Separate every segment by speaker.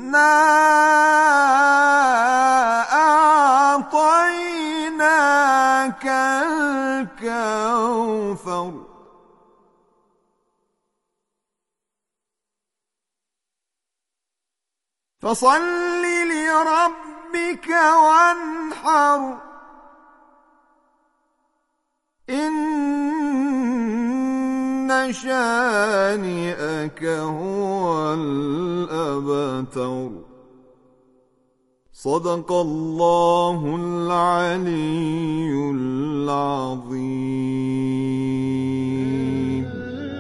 Speaker 1: أعطيناك الكوثر فصل لربك وانحر إن شانئك هو الأبتر صدق الله العلي العظيم.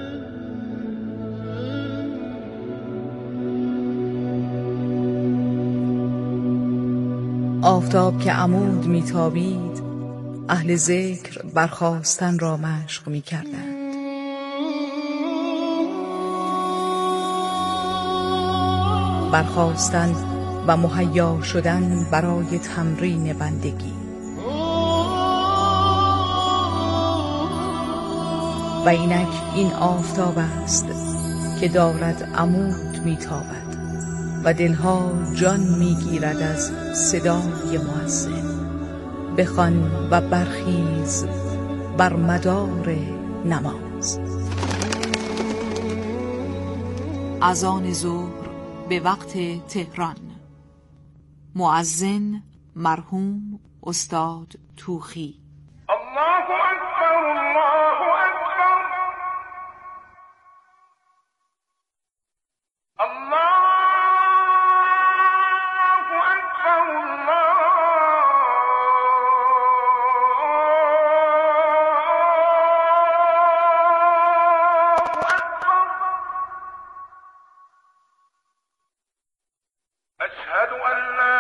Speaker 2: آفتاب که عمود میتابید، اهل ذکر برخاستن را مشق میکردند. برخاستن و مهیا شدن برای تمرین بندگی. و اینک این آفتاب است که دارد عمود میتابد و دلها جان میگیرد از صدای مؤذن. بخوان و برخیز بر مدار نماز. اذان ظهر به وقت تهران. مؤذن مرحوم استاد توخی.
Speaker 3: الله اکبر الله اکبر الله اکبر الله اکبر. اشهد ان لا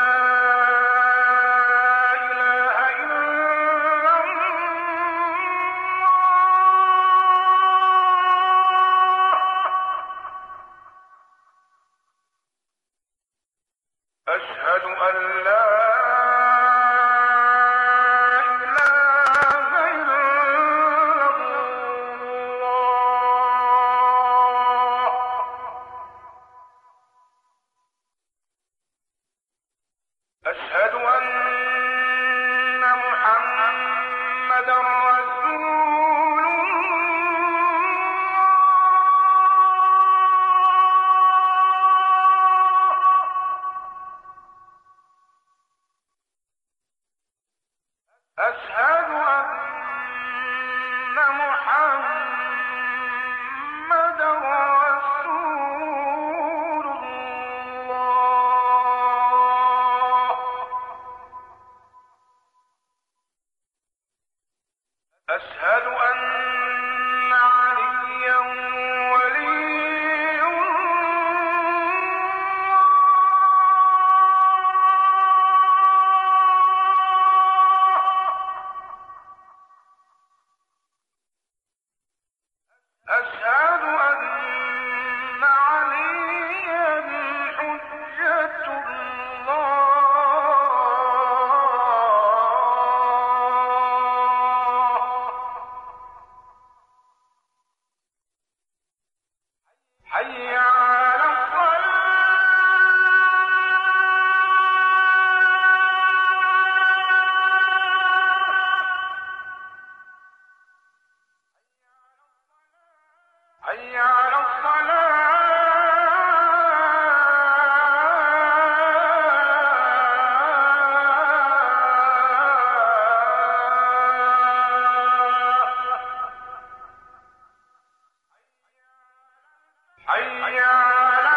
Speaker 3: أشهد أن لا إله إلا الله. أشهد أن محمدا رسول أشهد أن محمدا رسول الله. أشهد أن عليا ولي أشهد أن عليا حجة الله. حي على حي على الصلاة. حي على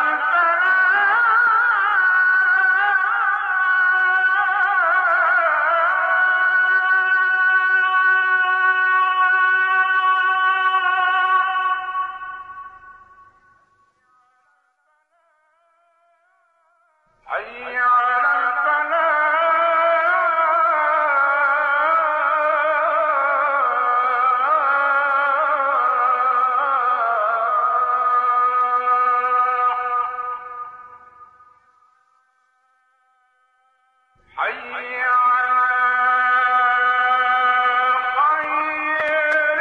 Speaker 3: حي على الفلاح. حي على خير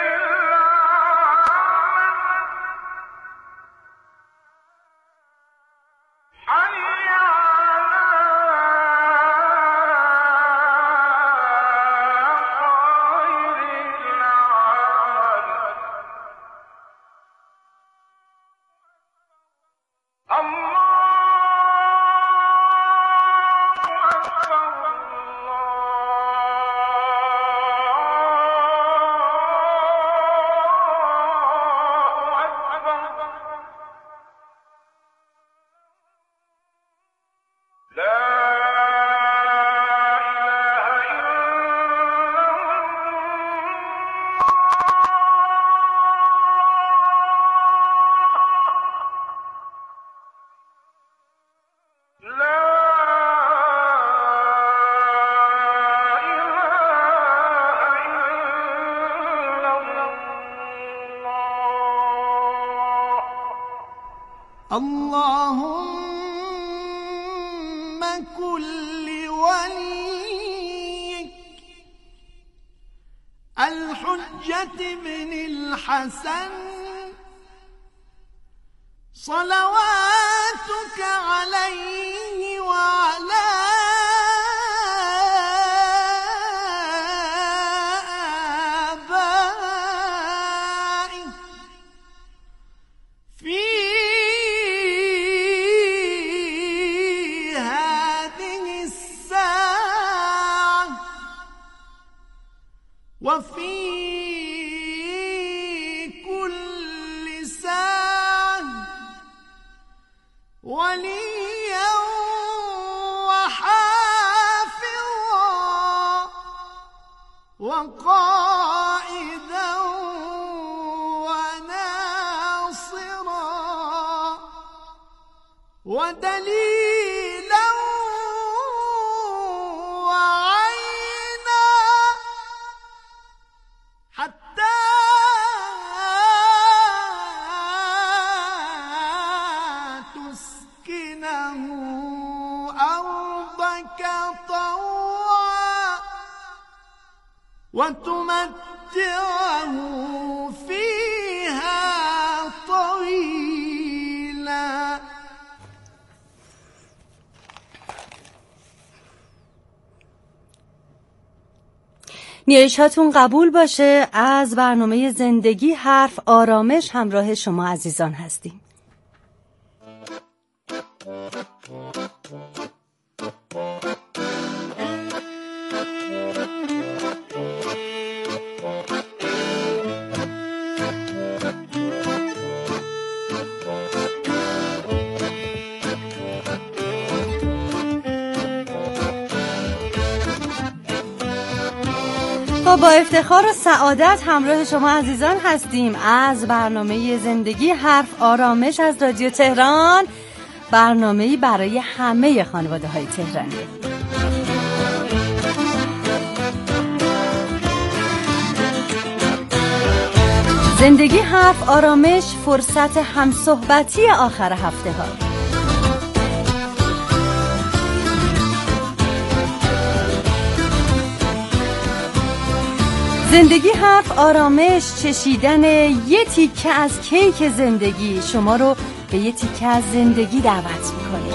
Speaker 3: العمل. حي على
Speaker 4: كل وليك الحجة بن الحسن صلواتك عليه وعلى آبائه في هذه الساعة وفي كل ساعة وليا وحافظا وقائدا وناصرا ودليلا وعينا حتى تسكنه أرضك طوعا وتمتعه فيها طويلا.
Speaker 5: نیایشاتون قبول باشه. از برنامه زندگی حرف آرامش همراه شما عزیزان هستیم. با افتخار و سعادت همراه شما عزیزان هستیم از برنامه زندگی حرف آرامش از رادیو تهران، برنامه‌ای برای همه خانواده‌های تهرانی. زندگی حرف آرامش فرصت همصحبتی آخر هفته ها. زندگی حرف آرامش چشیدن یه تیکه از کیک زندگی شما رو به یه تیکه از زندگی دعوت میکنه.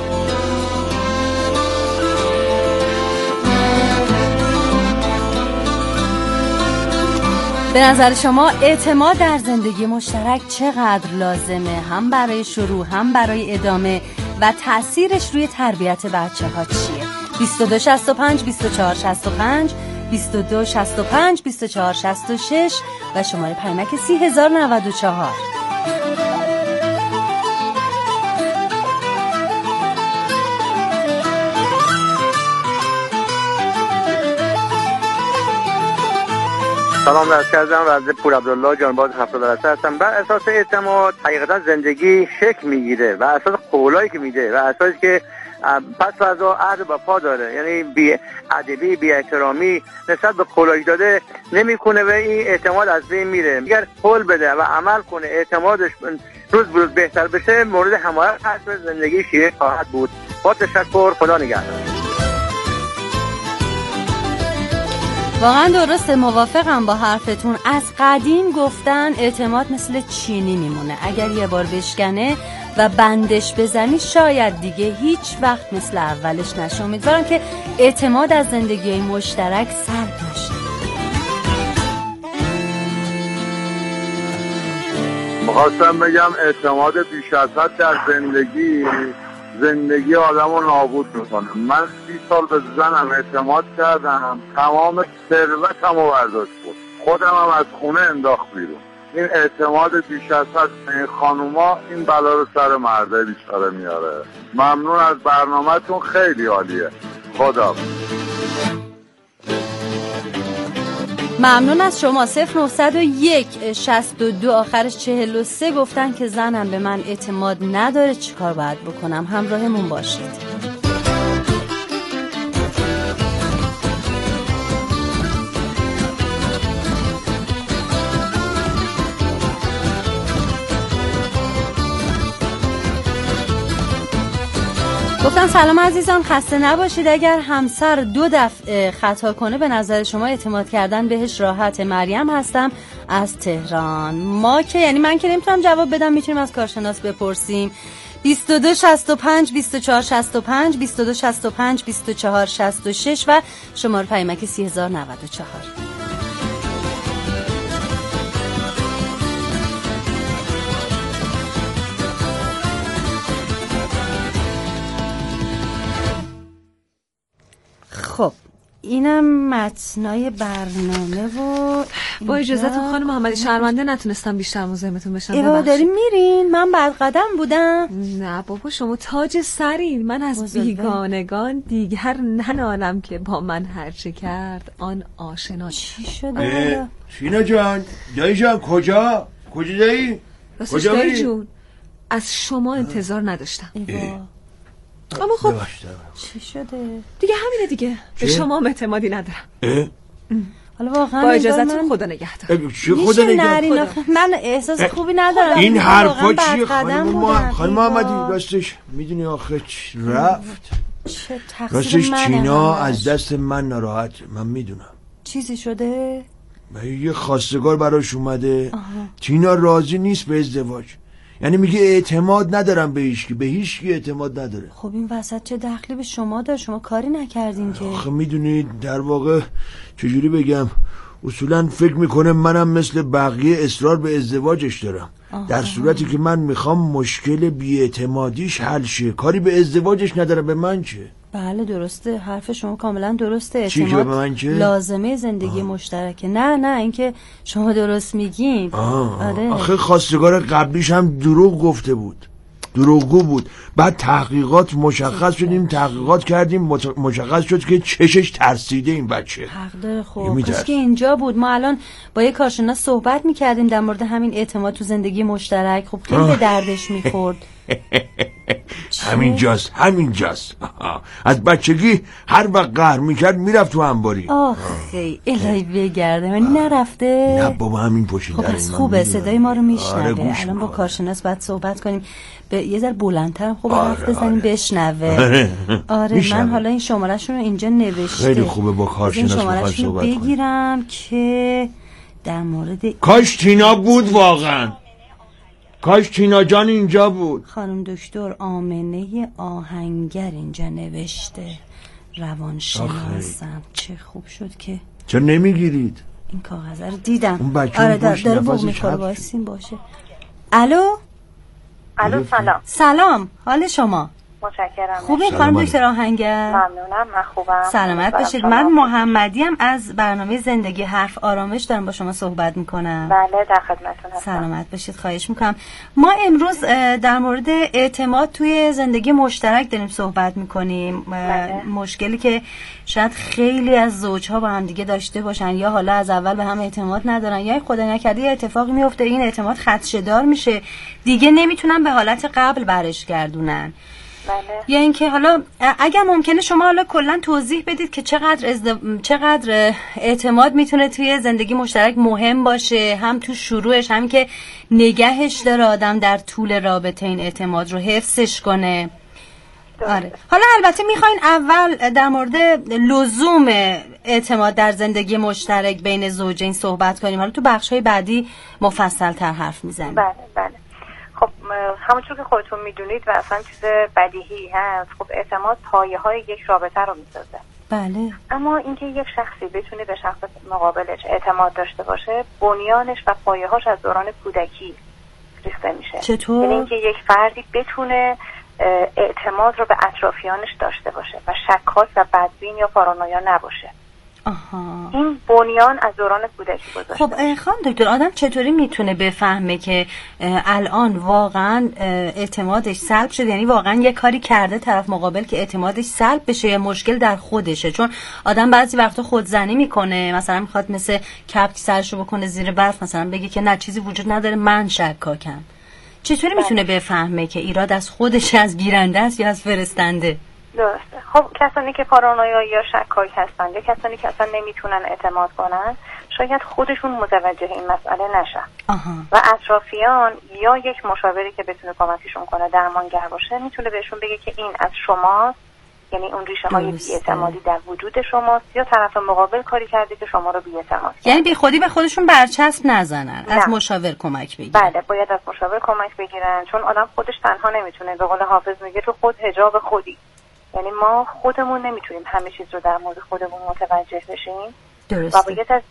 Speaker 5: به نظر شما اعتماد در زندگی مشترک چقدر لازمه؟ هم برای شروع هم برای ادامه و تأثیرش روی تربیت بچه ها چیه؟ 2265 2465 2265 2466 و شماره پیامک 3094.
Speaker 6: سلام عرض کردم و از پور عبدالله جانباز 70 درصد هستم. بر اساس اعتماد حقیقتا زندگی شکل میگیره و اساس قولایی که میده و اساسی که پس فردا عهد و پا داره، یعنی بی ادبی بی احترامی نسبت به قولایی داده نمیکنه و این اعتماد از بین میره. اگر قول بده و عمل کنه اعتمادش روز به روز بهتر بشه، مورد حمایت هست، زندگی شیرین خواهد بود. با تشکر، خدا نگهدار.
Speaker 5: واقعا درسته، موافقم با حرفتون. از قدیم گفتن اعتماد مثل چینی میمونه، اگر یه بار بشکنه و بندش بزنی شاید دیگه هیچ وقت مثل اولش نشه. امیدوارم که اعتماد از زندگی مشترک سلب نشه.
Speaker 7: میخواستم بگم اعتماد بیش از حد در زندگی آدم رو نابود میکنه. من 30 سال به زنم اعتماد کردم، تمام ثروتم رو برداشت بود، خودم هم از خونه انداخت بیرون. این اعتماد بیش از حد این خانوما این بلا رو سر مرده بیچاره میاره. ممنون از برنامه‌تون، خیلی عالیه. خدا
Speaker 5: ممنون از شما. 0901 62 آخرش 43 گفتن که زنم به من اعتماد نداره، چیکار باید بکنم؟ همراهمون باشید. گفتم سلام عزیزان، خسته نباشید. اگر همسر 2 دفعه خطا کنه به نظر شما اعتماد کردن بهش راحته؟ مریم هستم از تهران. ما که یعنی من که نمیتونم جواب بدم، میتونیم از کارشناس بپرسیم. 22 65 24 65 22 65 24 66 و شماره پیامک 3094. خب اینم متنای برنامه و
Speaker 8: با اجازهتون خانم محمدی، شرمنده نتونستم بیشتر مزاحمتون بشم.
Speaker 5: ایوا داریم میرین؟ من بعد قدم بودم.
Speaker 8: نه بابا، شما تاج سرین. من از بیگانگان دیگر ننالم که با من هرچه کرد آن آشنا.
Speaker 5: چی شده؟
Speaker 9: شینا جان، دایی جان، کجا دایی؟
Speaker 8: کجا دایی جون؟ از شما انتظار نداشتم. اما خب
Speaker 5: چی شده؟
Speaker 8: دیگه همینه دیگه. به شما اعتمادی ندارم.
Speaker 5: حالا واقعا
Speaker 8: با اجازهتون خدا نگهدار.
Speaker 9: چی خدا نگهدار؟
Speaker 5: من احساس خوبی ندارم.
Speaker 9: این حرفا چیه خانم محمدی؟ راستش میدونی آخه رفت.
Speaker 5: چه تقصیر
Speaker 9: راستش
Speaker 5: منه؟
Speaker 9: تینا از دست من ناراحت، من میدونم.
Speaker 5: چیزی شده؟
Speaker 9: یه خواستگار براش اومده. تینا راضی نیست به ازدواج، یعنی میگه اعتماد ندارم به هیچکی، به هیچکی اعتماد نداره.
Speaker 5: خب این وسط چه دخلی به شما داره؟ شما کاری نکردین که.
Speaker 9: آخه میدونید در واقع چجوری بگم، اصولا فکر میکنه منم مثل بقیه اصرار به ازدواجش دارم. در صورتی که من میخوام مشکل بی‌اعتمادیش حل شه، کاری به ازدواجش ندارم. به من چه؟
Speaker 5: بله درسته، حرف شما کاملا درسته.
Speaker 9: اعتماد
Speaker 5: لازمه زندگی مشترکه. نه اینکه شما درست میگین. آره.
Speaker 9: آخه خواستگار قبلیش هم دروغ گفته بود، دروغگو بود. بعد تحقیقات مشخص شدیم، تحقیقات کردیم، مشخص شد که چشش ترسیده این بچه.
Speaker 5: حق داره. خب کاش که اینجا بود. ما الان با یه کارشناس صحبت میکردیم در مورد همین اعتماد تو زندگی مشترک. خب خیلی به دردش میخورد.
Speaker 9: همینجاست. از بچگی هر وقت قهر میکرد میرفت تو انباری.
Speaker 5: آخی الهی بگرده. یعنی نرفته؟
Speaker 9: نه بابا، همین پشت در.
Speaker 5: خب پس خوبه، صدای ما رو میشنوه.
Speaker 9: آره
Speaker 5: الان با کارشناس باید صحبت کنیم، یه ذره بلندتر خوب حرف بزنیم بشنوه. آره من حالا این شماره‌شون رو اینجا نوشته.
Speaker 9: خیلی خوبه با کارشناس صحبت کنیم.
Speaker 5: بگیرم که در مورد
Speaker 9: کاش تینا بود، واقعا کاش تینا جان اینجا بود.
Speaker 5: خانم دکتر آمنه آهنگر اینجا نوشته، روانشناسم. چه خوب شد که
Speaker 9: چرا نمیگیرید؟
Speaker 5: این کاغذ رو دیدم.
Speaker 9: آره
Speaker 5: داره بوق میخوره. وایسین باشه. الو سلام، حال شما؟
Speaker 10: متشکرم.
Speaker 5: خوبه خانم دکتر آهنگر؟
Speaker 10: ممنونم، من خوبم.
Speaker 5: سلامت باشید. من محمدیم از برنامه زندگی حرف آرامش دارم با شما صحبت میکنم.
Speaker 10: بله در خدمتتون هستم.
Speaker 5: سلامت باشید، خواهش میکنم. ما امروز در مورد اعتماد توی زندگی مشترک داریم صحبت میکنیم. مشکلی که شاید خیلی از زوجها با هم دیگه داشته باشن، یا حالا از اول به هم اعتماد ندارن، یا خدا نکرده یه اتفاقی میفته این اعتماد خدشه‌دار میشه، دیگه نمیتونن به حالت قبل برش گردونن. یا اینکه حالا اگر ممکنه شما حالا کلا توضیح بدید که چقدر اعتماد میتونه توی زندگی مشترک مهم باشه، هم تو شروعش، هم که نگهش داره آدم در طول رابطه این اعتماد رو حفظش کنه. آره. حالا البته میخواین اول در مورد لزوم اعتماد در زندگی مشترک بین زوجین صحبت کنیم، حالا تو بخش‌های بعدی مفصل تر حرف میزنیم.
Speaker 10: بله. خب همونطور که خودتون میدونید و اصلا چیز بدیهی هست، خب اعتماد پایه‌های یک رابطه رو میسازه.
Speaker 5: بله.
Speaker 10: اما اینکه یک شخصی بتونه به شخص مقابلش اعتماد داشته باشه، بنیانش و پایه‌هاش از دوران کودکی ریخته میشه.
Speaker 5: چطور؟
Speaker 10: یعنی اینکه یک فردی بتونه اعتماد رو به اطرافیانش داشته باشه و شکاک و بدبین یا پارانویا نباشه. این بنیان از دوران کودکی گذاشته.
Speaker 5: خب خانم دکتر، آدم چطوری میتونه بفهمه که الان واقعا اعتمادش سلب شده، یعنی واقعا یه کاری کرده طرف مقابل که اعتمادش سلب بشه، یا مشکل در خودشه؟ چون آدم بعضی وقتا خودزنی میکنه، مثلا میخواد مثل کپک سرشو بکنه زیر برف، مثلا بگه که نه چیزی وجود نداره، من شکاکم. چطوری میتونه بفهمه که ایراد از خودش، از گیرنده است یا از فرستنده؟
Speaker 10: درسته. خب کسانی که پارانویا یا شکاک هستن یا کسانی که اصلا نمیتونن اعتماد کنن شاید خودشون متوجه این مسئله نشن و اطرافیان یا یک مشاوری که بتونه کمکشون کنه درمانگر باشه میتونه بهشون بگه که این از شماست، یعنی اون ریشه های بی‌اعتمادی در وجود شماست، یا طرف مقابل کاری کرده که شما رو بی‌اعتماد کنه.
Speaker 5: یعنی بی خودی به خودشون برچسب نزنن، از مشاور کمک بگیرن.
Speaker 10: بله باید از مشاور کمک بگیرن، چون آدم خودش تنها نمیتونه. به قول حافظ میگه تو خود حجاب خودی، یعنی ما خودمون نمیتونیم همه چیز رو در مورد خودمون متوجه بشیم.
Speaker 5: درسته.
Speaker 10: و باید از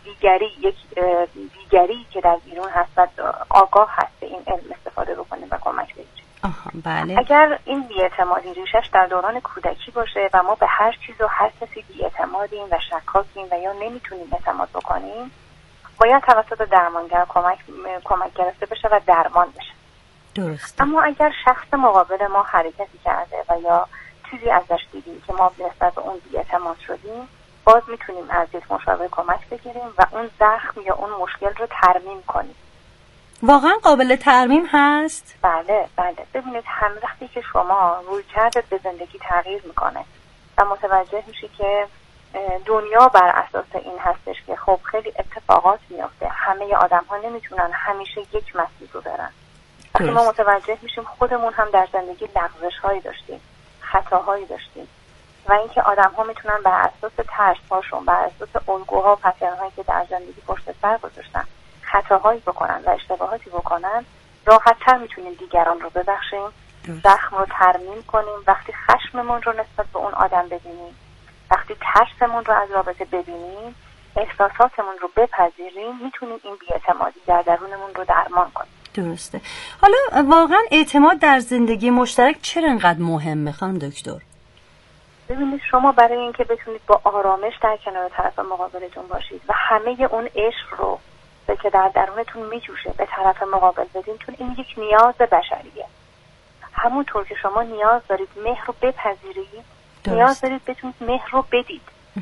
Speaker 10: دیگری که در بیرون هست و آگاه هست به این علم استفاده بکنیم و کمک بگیریم.
Speaker 5: بله.
Speaker 10: اگر این بی‌اعتمادی ریشش در دوران کودکی باشه و ما به هر چیز و هر کسی بی‌اعتمادیم و شکاکیم و یا نمیتونیم اعتماد بکنیم، باید توسط درمانگر کمک گرفته بشه و درمان بشه.
Speaker 5: درسته.
Speaker 10: اما اگر شخص مقابل ما حرکتی کرده و یا چیزی ازش دیدیم که ما نسبت به اون بی‌اعتماد شدیم، باز میتونیم از یک مشاور کمک بگیریم و اون زخم یا اون مشکل رو ترمیم کنیم.
Speaker 5: واقعا قابل ترمیم هست؟
Speaker 10: بله. ببینید هم وقتی که شما رویکردت به زندگی تغییر میکنه و متوجه میشی که دنیا بر اساس این هستش که خب خیلی اتفاقات میافته، همه آدم ها نمیتونن همیشه یک مسیر رو برن. وقتی ما متوجه میشیم خودمون هم در زندگی لغزش هایی داشتیم، خطاهایی داشتیم و اینکه آدم ها میتونن بر اساس ترس هاشون، بر اساس الگوها و پترن هایی که در زندگی پشت سر گذاشتن خطاهایی بکنن و اشتباهاتی بکنن، راحت‌تر میتونیم دیگران رو ببخشیم، زخم رو ترمیم کنیم. وقتی خشممون رو نسبت به اون آدم ببینیم، وقتی ترسمون رو از رابطه ببینیم، احساساتمون رو بپذیریم، میتونیم این بی‌اعتمادی در درونمون رو درمان کنیم.
Speaker 5: درسته. حالا واقعا اعتماد در زندگی مشترک چرا انقدر مهمه خانم دکتر؟
Speaker 10: ببینید شما برای اینکه بتونید با آرامش در کنار طرف مقابلتون باشید و همه اون عشق رو که در درونتون میجوشه به طرف مقابل بدین، چون این یک نیاز بشریه. همونطور که شما نیاز دارید مهر رو بپذیرید، نیاز دارید بتونید مهر رو بدید.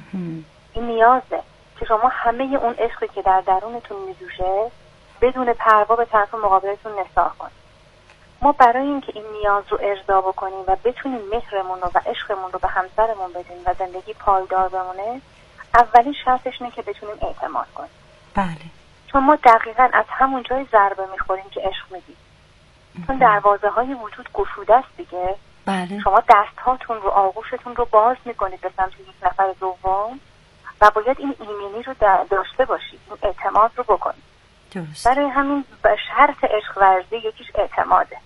Speaker 10: این نیازه که شما همه اون عشقی که در درونتون میجوشه بدون پروا به طرف مقابلتون نثار کنید. ما برای اینکه این نیاز رو ارضا بکنیم و بتونیم مهرمون رو و عشقمون رو به همسرمون بدیم و زندگی پایدار بمونه، اولین شرطش اینه که بتونیم اعتماد کنیم.
Speaker 5: بله.
Speaker 10: چون ما دقیقاً از همون جای ضربه میخوریم که عشق میدیم. چون دروازه های وجود گشوده است دیگه.
Speaker 5: بله.
Speaker 10: شما دست هاتون رو، آغوشتون رو باز میکنید به سمت یک نفر دوم و باید این ایمنی رو داشته باشید، این اعتماد رو بکنید.
Speaker 5: درست.
Speaker 10: برای همین شرط عشق ورزی یکیش اعتماده.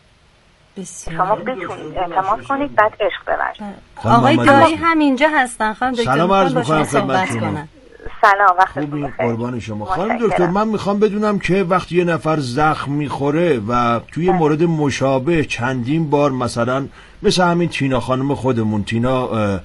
Speaker 10: شما بتونید اعتماد کنید بعد عشق بورزید.
Speaker 5: آقای دایی هم اینجا هستن. خانم دکتر
Speaker 9: سلام عرض می‌کنم خدمت شما.
Speaker 10: سلام، وقتتون
Speaker 9: خوبی؟
Speaker 10: بخیر.
Speaker 9: قربان شما. خانم دکتر من میخوام بدونم که وقتی یه نفر زخم میخوره و توی مورد مشابه چندین بار مثلا مثل همین تینا خانم خودمون، تینا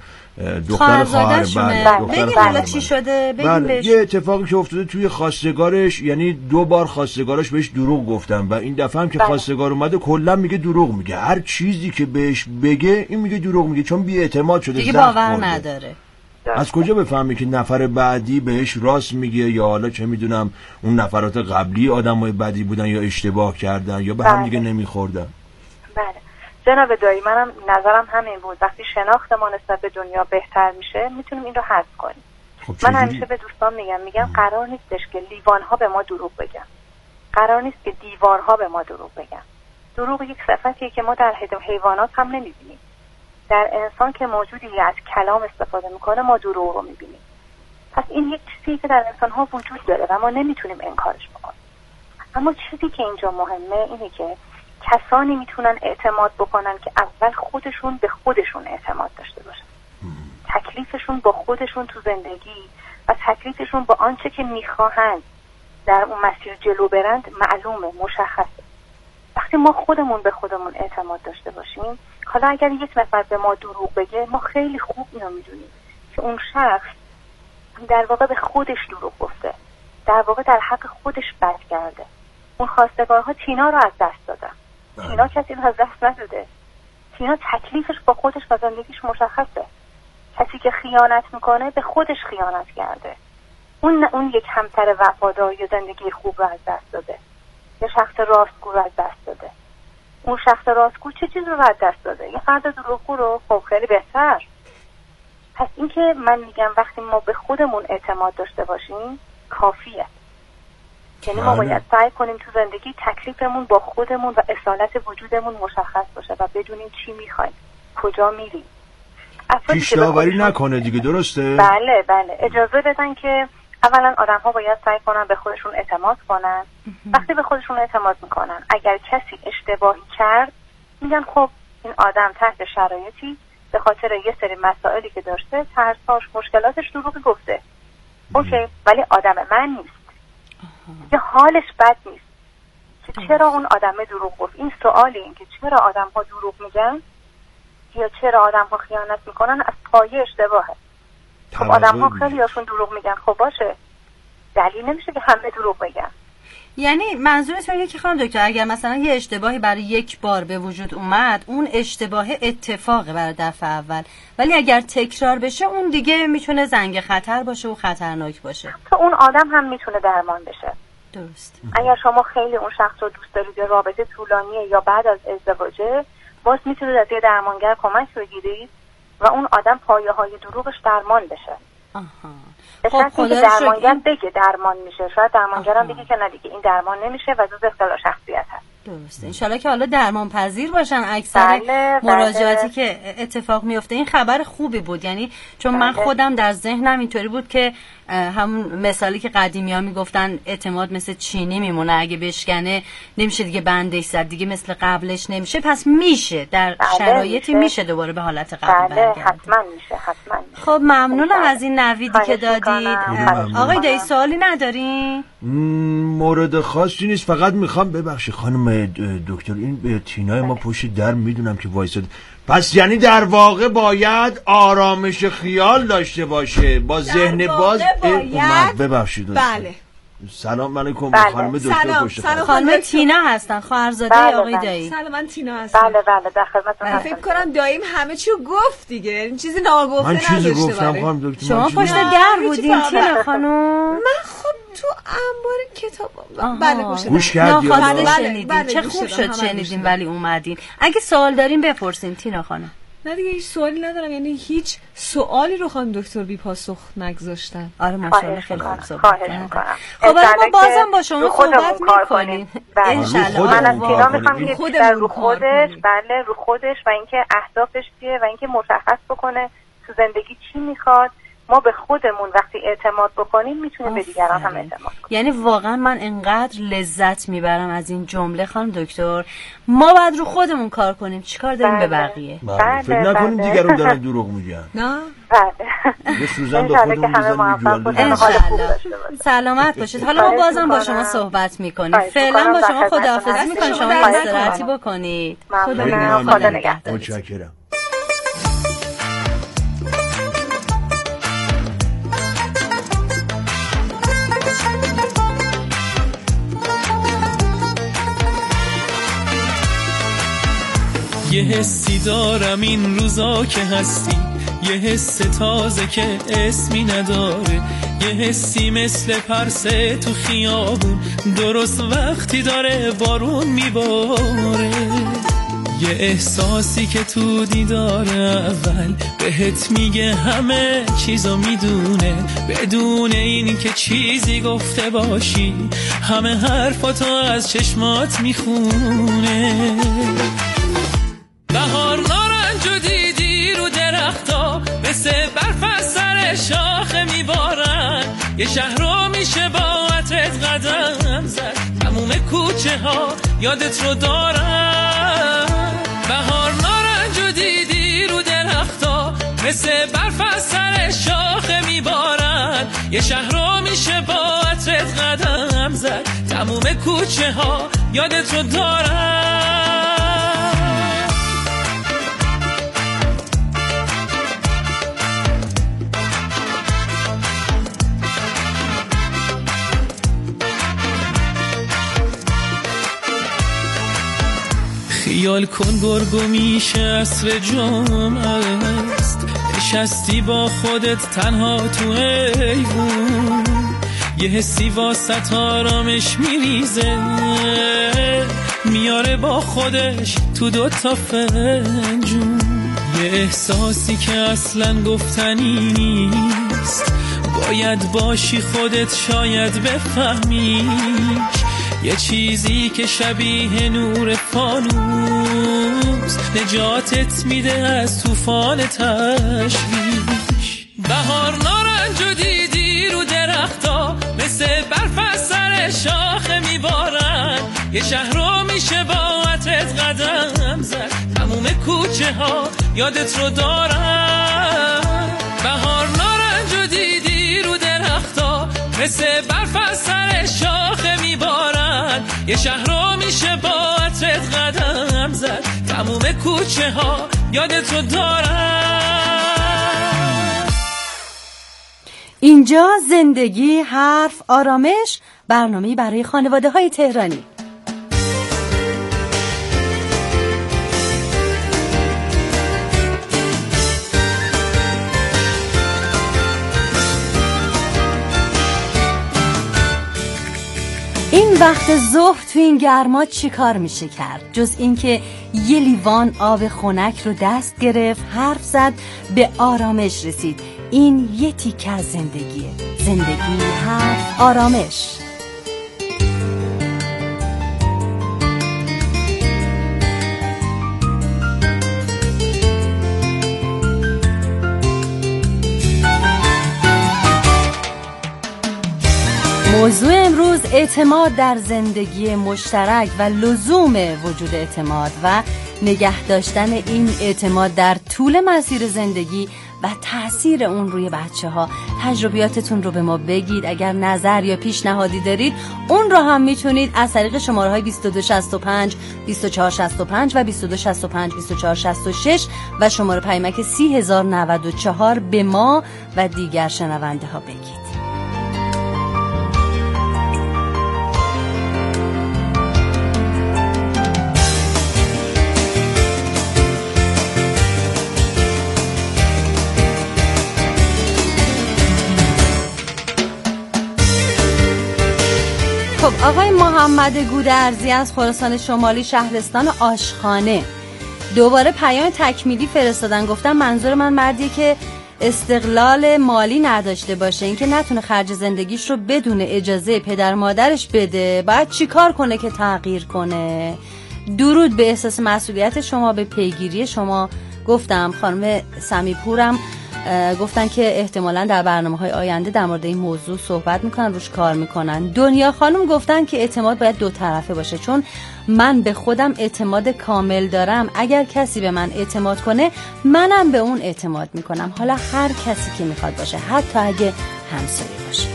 Speaker 9: دختر خواهر
Speaker 5: بگیم چی شده، بگیم بهش.
Speaker 9: یه اتفاقی که افتاده توی خواستگارش، یعنی 2 بار خواستگارش بهش دروغ گفتن و این دفعه هم که خواستگار اومده کلا میگه دروغ میگه، هر چیزی که بهش بگه این میگه دروغ میگه، چون بی‌اعتماد شده،
Speaker 5: دیگه باور نداره.
Speaker 9: از کجا بفهمی که نفر بعدی بهش راست میگه یا حالا چه میدونم اون نفرات قبلی آدمای بدی بودن یا اشتباه کردن یا به هم دیگه نمیخوردن؟
Speaker 10: بله جناب دایی، منم نظرم همین بود. وقتی شناخت ما نسبت به دنیا بهتر میشه میتونیم این رو حذف کنیم. من همیشه به دوستان میگم قرار نیستش که لیوان‌ها به ما دروغ بگن، قرار نیست که دیوارها به ما دروغ بگن. دروغ یک صفتیه که ما در حیوانات هم نمیبینیم. در انسان که موجودی از کلام استفاده میکنه ما دروغ رو میبینیم. پس این یک چیزی که در انسان ها وجود داره و ما نمیتونیم انکارش بکنیم. اما چیزی که اینجا مهمه اینه که کسانی میتونن اعتماد بکنن که اول خودشون به خودشون اعتماد داشته باشن، تکلیفشون با خودشون تو زندگی و تکلیفشون با آنچه که میخواهند در اون مسیر جلو برند معلومه، مشخصه. وقتی ما خودمون به خودمون اعتماد داشته باشیم، حالا اگر یک نفر به ما دروغ بگه ما خیلی خوب اینو میدونیم که اون شخص در واقع به خودش دروغ گفته، در واقع در حق خودش بد کرده. اون خواستگارها تینا رو از دست دادن. تینا کسی رو از دست نداده. تینا تکلیفش با خودش و زندگیش مشخصه. کسی که خیانت میکنه به خودش خیانت کرده. اون یک همسر وفادار یا زندگی خوب رو از دست داده، یا شخص راستگو رو از دست داده. اون شخص راستگو چه چیز رو از دست داده؟ یه فرد دروغگو رو خب خیلی بهتر. پس این که من میگم وقتی ما به خودمون اعتماد داشته باشیم کافیه. یعنی ما باید سعی کنیم تو زندگی تکلیفمون با خودمون و اصالت وجودمون مشخص باشه و بدونیم چی میخوایم، کجا میریم.
Speaker 9: پیش داوری نکنه دیگه، درسته؟
Speaker 10: بله اجازه بدن که اولا آدم ها باید سعی کنن به خودشون اعتماد کنن. وقتی به خودشون اعتماد میکنن اگر کسی اشتباهی کرد میگن خب این آدم تحت شرایطی به خاطر یه سری مسائلی که داشته، ترساش، مشکلاتش دروغی گفته، اوکی، ولی آدم من نیست، یه حالش بد نیست که چرا اون آدم دروغ گفت. این سوالی این که چرا آدم ها دروغ میگن یا چرا آدم ها خیانت میکنن از پایه اشتباهه. خب آدم ها خیلی هاشون دروغ میگن، خب باشه، دلیل نمیشه که همه دروغ بگن.
Speaker 5: یعنی منظورتون اینه که خانم دکتر اگر مثلا یه اشتباهی برای یک بار به وجود اومد، اون اشتباه اتفاقه برای دفعه اول، ولی اگر تکرار بشه اون دیگه میتونه زنگ خطر باشه و خطرناک باشه.
Speaker 10: تو اون آدم هم میتونه درمان بشه.
Speaker 5: درست.
Speaker 10: اگر شما خیلی اون شخص رو دوست دارید، رابطه طولانیه یا بعد از ازدواجه، باز میتونید از یه درمانگر کمک بگیرید و اون آدم پایه‌های دروغش درمان بشه. خب خدا درمانگر بگه درمان میشه، شاید درمانگرم بگه که نه دیگه این درمان نمیشه و جز اختلال شخصیت هست.
Speaker 5: درسته. انشالله که حالا درمان پذیر باشن اکثر مراجعاتی که اتفاق میفته. این خبر خوبی بود، یعنی چون من خودم در ذهنم اینطوری بود که همون مثالی که قدیمی‌ها میگفتن اعتماد مثل چینی میمونه، اگه بشکنه نمیشه دیگه بندش زد، دیگه مثل قبلش نمیشه، پس میشه در شرایطی میشه دوباره به حالت قبل برگرده.
Speaker 10: حتما میشه.
Speaker 5: خب ممنونم از این نویدی که دادید. آقای دایی سوالی ندارین؟
Speaker 9: مورد خاصی نیست، فقط میخوام ببخشید خانم دکتر، این تینای ما پشت در میدونم که وایساد، پس یعنی در واقع باید آرامش خیال داشته باشه با ذهن باز. ببخشید.
Speaker 8: بله.
Speaker 9: سلام علیکم خانم دکتر پشت
Speaker 5: سلام. خانم تینا هستن، خواهرزاده آقای دایی.
Speaker 8: سلام، من تینا هستم.
Speaker 10: بله در خدمتتون هستم.
Speaker 8: فکر کنم داییم همه چیو گفت دیگه، این چیزی ناگفته نداشته.
Speaker 9: من چیزی گفتم خانم دکتر؟
Speaker 5: شما پشت در بودین تینا خانم؟
Speaker 8: من خب تو انبار کتاب. بله
Speaker 9: گوش کردی؟
Speaker 5: بله چه خوب شد شنیدین ولی اومدین. اگه سوال دارین بپرسین تینا خانم.
Speaker 8: نه دیگه هیچ سوالی ندارم، یعنی هیچ سوالی رو خانم دکتر بی پاسخ نگذاشتن.
Speaker 5: آره ماشاءالله خیلی خوب صحبت کردن. خب ما بازم با شما صحبت می‌کنیم ان شاءالله.
Speaker 10: من از تینا می‌خوام که رو خودش، بله رو خودش و اینکه اهدافش چیه و اینکه مشخص بکنه تو زندگی چی می‌خواد. ما به خودمون وقتی اعتماد بکنیم میتونیم به دیگران هم اعتماد کنیم.
Speaker 5: یعنی واقعا من انقدر لذت میبرم از این جمله خانم دکتر. ما باید رو خودمون کار کنیم، چیکار داریم به بقیه؟
Speaker 9: فکر نکنیم دیگران دارن دروغ میگن.
Speaker 5: نه
Speaker 10: بله
Speaker 9: یه سوزن به خودمون بزنیم.
Speaker 5: سلامت باشید. حالا ما بازم با شما صحبت میکنیم. فعلا با شما خداحافظی میکنیم، شما استراحتی بکنید.
Speaker 10: خدا نگهدار.
Speaker 9: متشکرم.
Speaker 11: یه حسی دارم این روزا که هستی، یه حس تازه که اسمی نداره، یه حسی مثل پرسه تو خیابون درست وقتی داره بارون میباره، یه احساسی که تو دیدار اول بهت میگه همه چیزو میدونه، بدون این که چیزی گفته باشی همه حرفاتو از چشمات میخونه. بهار نارنجو دیدی رو درختا مثل برف از سر شاخه میبارن، یه شهر رو میشه با عطرت قدم زد، تموم کوچه ها یادت رو دارن. بهار نارنجو دیدی رو درختا مثل برف از سر شاخه میبارن، یه شهر رو میشه با عطرت قدم زد، تموم کوچه ها یادت رو دارن. خیال کن گرگو میشه عصر جمعه است، نشستی با خودت تنها تو ایوون، یه حسی واسط آرامش میریزه، میاره با خودش تو 2 فنجون. یه احساسی که اصلا گفتنی نیست، باید باشی خودت شاید بفهمیش. یه چیزی که شبیه نور فانوس نجاتت میده از طوفان تشویش. بهار نارنج و دیدی رو درختا، مثل برف از سر شاخه میبارن. یه شهر رو میشه با عطرت قدم زد، تموم کوچه ها یادت رو دارن. بهار نارنج و دیدی رو درختا، مثل برف از سر شاخه میبارن. یه شهر رو میشه با عطرت قدم زد، تموم کوچه ها یادت رو دارن.
Speaker 5: اینجا زندگی، حرف، آرامش، برنامه‌ای برای خانواده‌های تهرانی. این وقت ظهر تو این گرما چی کار میشه کرد جز اینکه یه لیوان آب خنک رو دست گرفت، حرف زد، به آرامش رسید. این یه تیکه از زندگیه. زندگی، حرف، آرامش. موضوع امروز اعتماد در زندگی مشترک و لزوم وجود اعتماد و نگه داشتن این اعتماد در طول مسیر زندگی و تأثیر اون روی بچه‌ها. تجربیاتتون رو به ما بگید. اگر نظر یا پیشنهادی دارید اون رو هم میتونید از طریق شماره‌های 2265 2465 و 2265 2466 و شماره پیامک 30094 به ما و دیگر شنونده ها بگید. خب آقای محمد گودرزی از خراسان شمالی شهرستان آشخانه دوباره پیام تکمیلی فرستادن. گفتن منظور من مردیه که استقلال مالی نداشته باشه، اینکه نتونه خرج زندگیش رو بدون اجازه پدر مادرش بده. باید چی کار کنه که تغییر کنه؟ درود به احساس مسئولیت شما، به پیگیری شما. گفتم خانم سمیپورم گفتن که احتمالاً در برنامه‌های آینده در مورد این موضوع صحبت میکنن، روش کار میکنن. دنیا خانم گفتن که اعتماد باید 2 طرفه باشه، چون من به خودم اعتماد کامل دارم. اگر کسی به من اعتماد کنه منم به اون اعتماد میکنم، حالا هر کسی که میخواد باشه، حتی اگه همسایه باشه.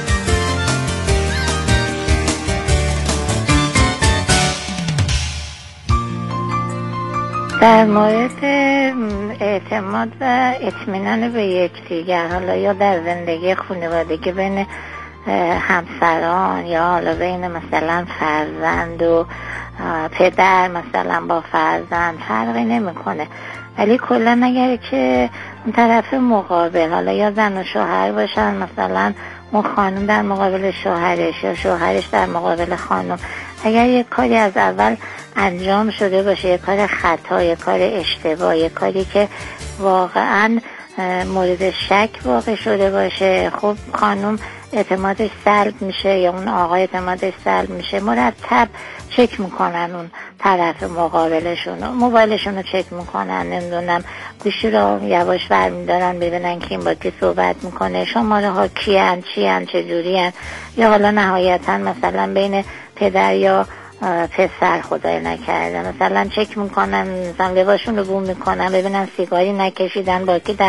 Speaker 12: در مورد اعتماد و اطمینان به یکدیگر، حالا یا در زندگی خانوادگی بین همسران یا حالا بین مثلا فرزند و پدر مثلا با فرزند، فرقی نمیکنه. ولی کلا اگر که اون طرف مقابل، حالا یا زن و شوهر باشن، مثلا اون خانم در مقابل شوهرش یا شوهرش در مقابل خانم، اگر یک کاری از اول انجام شده باشه، یک کار خطا، یک کار اشتباه، یک کاری که واقعا مورد شک واقع شده باشه، خب خانم اعتمادش سلب میشه یا اون آقای اعتمادش سلب میشه. مرتب چک میکنن اون طرف مقابلشون، موبایلشون رو چک میکنن، نمیدونم گوشی رو یواش برمیدارن ببینن که این با کی صحبت میکنه، شماره ها کیان، چیان، چجوریان، یا حالا نهایتا مثلا بین پدر یا پسر خدای نکرده مثلا چک میکنن، مثلا لباسشون رو بو میکنن ببینن سیگاری نکشیدن، با کی